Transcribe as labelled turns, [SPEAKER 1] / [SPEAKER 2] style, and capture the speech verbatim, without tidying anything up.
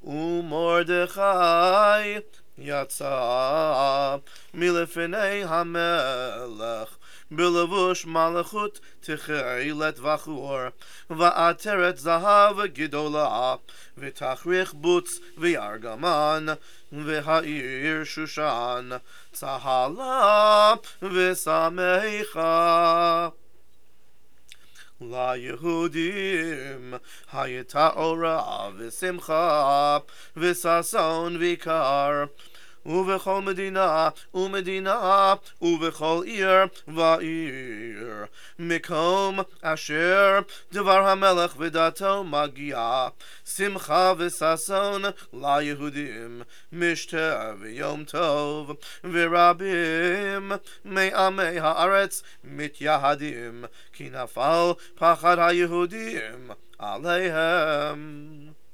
[SPEAKER 1] ומרדכי יצא מלפני המלך בלבוש מלכות תכלת בחור ועטרת זהב גדולה ותכריך בוץ וירגמן והעיר שושן צהלה ושמחה. ליהודים הייתה אורה ושמחה וששון ויקר, ובכל מדינה ומדינה ובכל עיר ועיר מקום אשר דבר המלך ודתו מגיעה שמחה וששון ליהודים משתה ויום טוב, ורבים מעמי הארץ מתייהדים כי נפל פחד היהודים עליהם.